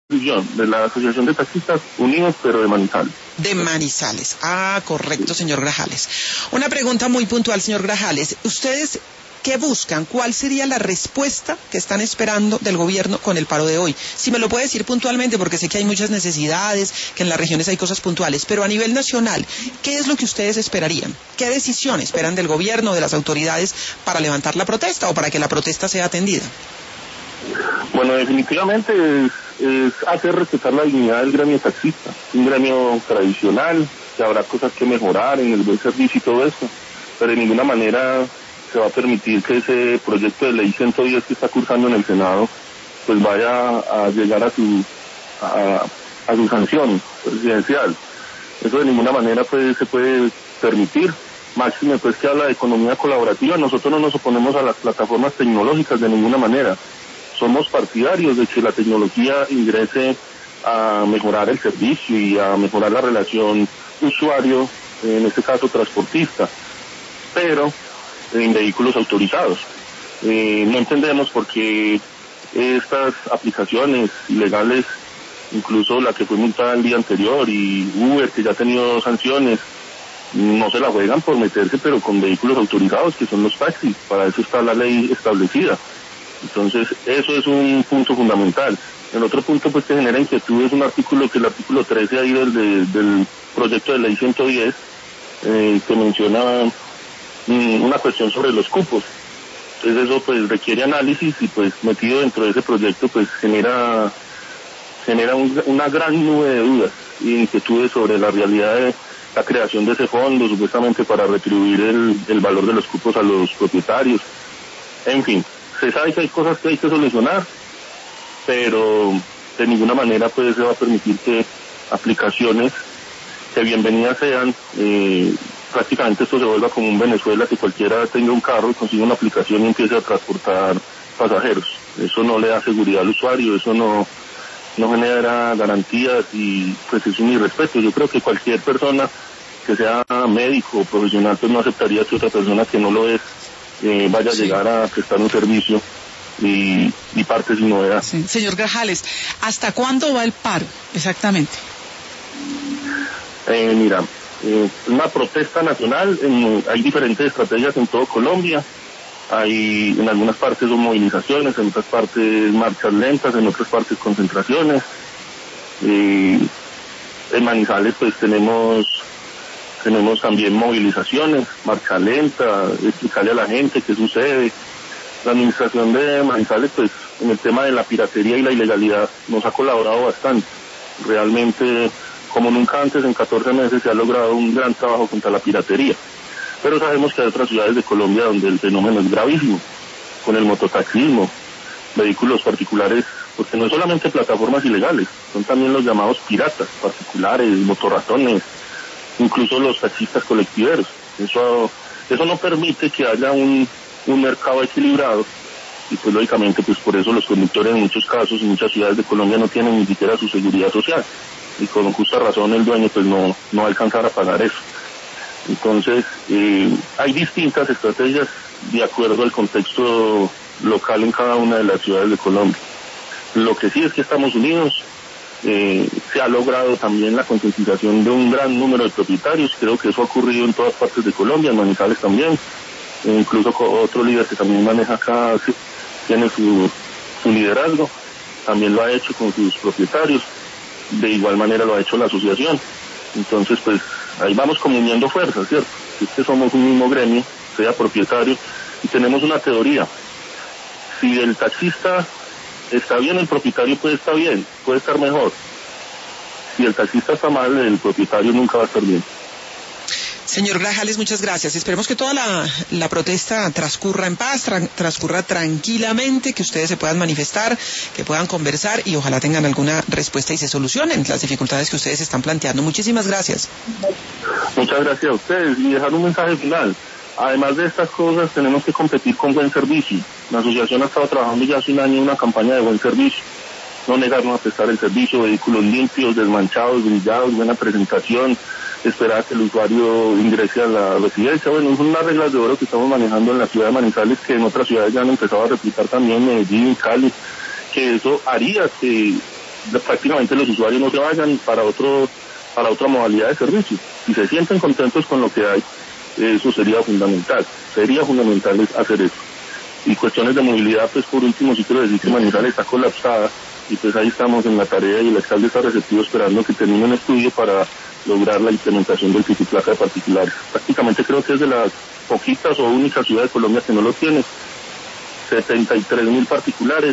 de la Asociación de Taxistas Unidos, pero de Manizales. De Manizales. Ah, correcto, señor Grajales. Una pregunta muy puntual, señor Grajales. ¿Ustedes qué buscan? ¿Cuál sería la respuesta que están esperando del gobierno con el paro de hoy? Si me lo puede decir puntualmente, porque sé que hay muchas necesidades, que en las regiones hay cosas puntuales, pero a nivel nacional, ¿qué es lo que ustedes esperarían? ¿Qué decisión esperan del gobierno, de las autoridades, para levantar la protesta o para que la protesta sea atendida? Bueno, definitivamente es hacer respetar la dignidad del gremio taxista, un gremio tradicional, que habrá cosas que mejorar en el buen servicio y todo esto, pero de ninguna manera se va a permitir que ese proyecto de ley 110 que está cursando en el Senado pues vaya a llegar a su sanción presidencial. Eso de ninguna manera pues se puede permitir. Máxime pues que habla de economía colaborativa. Nosotros no nos oponemos a las plataformas tecnológicas de ninguna manera. Somos partidarios de que la tecnología ingrese a mejorar el servicio y a mejorar la relación usuario, en este caso transportista, pero en vehículos autorizados. No entendemos por qué estas aplicaciones ilegales, incluso la que fue multada el día anterior y Uber, que ya ha tenido sanciones, no se la juegan por meterse, pero con vehículos autorizados, que son los taxis. Para eso está la ley establecida. Entonces, eso es un punto fundamental. El otro punto pues que genera inquietud es un artículo, que el artículo 13 ahí del proyecto de ley 110, que menciona una cuestión sobre los cupos. Entonces eso pues requiere análisis y pues metido dentro de ese proyecto pues genera una gran nube de dudas y inquietudes sobre la realidad de la creación de ese fondo, supuestamente para retribuir el valor de los cupos a los propietarios. En fin, se sabe que hay cosas que hay que solucionar, pero de ninguna manera pues se va a permitir que aplicaciones que bienvenidas sean, prácticamente esto se vuelva como un Venezuela, que cualquiera tenga un carro y consiga una aplicación y empiece a transportar pasajeros. Eso no le da seguridad al usuario, eso no genera garantías y pues es un irrespeto. Yo creo que cualquier persona que sea médico o profesional pues no aceptaría que otra persona que no lo es vaya a llegar a prestar un servicio y parte sin novedad. Sí. Señor Grajales, ¿hasta cuándo va el paro exactamente? Mira, una protesta nacional, hay diferentes estrategias en todo Colombia. En algunas partes son movilizaciones, en otras partes marchas lentas, en otras partes concentraciones. En Manizales pues tenemos también movilizaciones, marcha lenta, explicarle a la gente qué sucede. La administración de Manizales pues en el tema de la piratería y la ilegalidad nos ha colaborado bastante. Realmente, como nunca antes, en 14 meses se ha logrado un gran trabajo contra la piratería. Pero sabemos que hay otras ciudades de Colombia donde el fenómeno es gravísimo, con el mototaxismo, vehículos particulares, porque no es solamente plataformas ilegales, son también los llamados piratas, particulares, motorratones, incluso los taxistas colectiveros. Eso no permite que haya un mercado equilibrado, y pues lógicamente pues por eso los conductores en muchos casos, en muchas ciudades de Colombia no tienen ni siquiera su seguridad social, y con justa razón el dueño pues no va a alcanzar a pagar eso. Entonces, hay distintas estrategias de acuerdo al contexto local en cada una de las ciudades de Colombia. Lo que sí es que estamos unidos, se ha logrado también la concientización de un gran número de propietarios. Creo que eso ha ocurrido en todas partes de Colombia, en Manizales también, incluso otro líder que también maneja acá, tiene su liderazgo, también lo ha hecho con sus propietarios, de igual manera lo ha hecho la asociación. Entonces pues ahí vamos como uniendo fuerzas, ¿cierto? Es que somos un mismo gremio, sea propietario, y tenemos una teoría. Si el taxista está bien, el propietario puede estar bien, puede estar mejor. Si el taxista está mal, el propietario nunca va a estar bien. Señor Grajales, muchas gracias. Esperemos que toda la protesta transcurra en paz, transcurra tranquilamente, que ustedes se puedan manifestar, que puedan conversar y ojalá tengan alguna respuesta y se solucionen las dificultades que ustedes están planteando. Muchísimas gracias. Muchas gracias a ustedes y dejar un mensaje final. Además de estas cosas, tenemos que competir con buen servicio. La asociación ha estado trabajando ya hace un año en una campaña de buen servicio. No negarnos a prestar el servicio, vehículos limpios, desmanchados, brillados, buena presentación, esperar que el usuario ingrese a la residencia. Bueno, son unas reglas de oro que estamos manejando en la ciudad de Manizales, que en otras ciudades ya han empezado a replicar también, Medellín, Cali, que eso haría que prácticamente los usuarios no se vayan para otra modalidad de servicio. Si se sienten contentos con lo que hay, eso sería fundamental es hacer eso. Y cuestiones de movilidad, pues por último sí quiero decir que Manizales está colapsada y pues ahí estamos en la tarea y el alcalde está receptivo esperando que termine un estudio para lograr la implementación del pico y placa de particulares. Prácticamente creo que es de las poquitas o únicas ciudades de Colombia que no lo tiene. 73.000 particulares,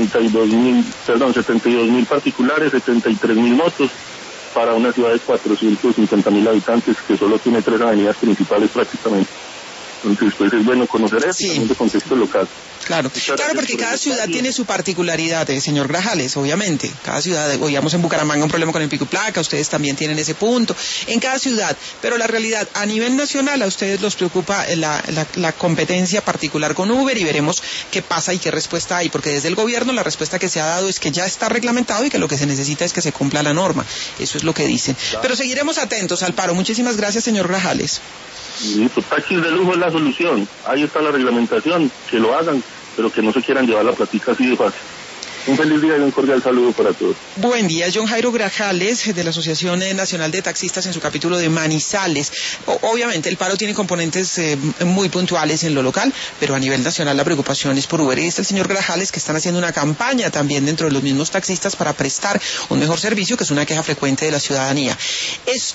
72.000 particulares, 73.000 motos para una ciudad de 450.000 habitantes que solo tiene 3 avenidas principales prácticamente. Entonces, pues es bueno conocer eso, Sí. también de contexto local. Claro, claro, porque cada ciudad tiene su particularidad, señor Grajales, obviamente. Cada ciudad, oíamos en Bucaramanga un problema con el pico y placa, ustedes también tienen ese punto, en cada ciudad. Pero la realidad, a nivel nacional, a ustedes los preocupa la competencia particular con Uber y veremos qué pasa y qué respuesta hay, porque desde el gobierno la respuesta que se ha dado es que ya está reglamentado y que lo que se necesita es que se cumpla la norma. Eso es lo que dicen. Pero seguiremos atentos al paro. Muchísimas gracias, señor Grajales. Listo, taxis de lujo es la solución. Ahí está la reglamentación, que lo hagan, pero que no se quieran llevar la platica así de fácil. Un feliz día y un cordial saludo para todos. Buen día, John Jairo Grajales, de la Asociación Nacional de Taxistas en su capítulo de Manizales. Obviamente el paro tiene componentes muy puntuales en lo local, pero a nivel nacional la preocupación es por Uber. Y está el señor Grajales, que están haciendo una campaña también dentro de los mismos taxistas para prestar un mejor servicio, que es una queja frecuente de la ciudadanía. Es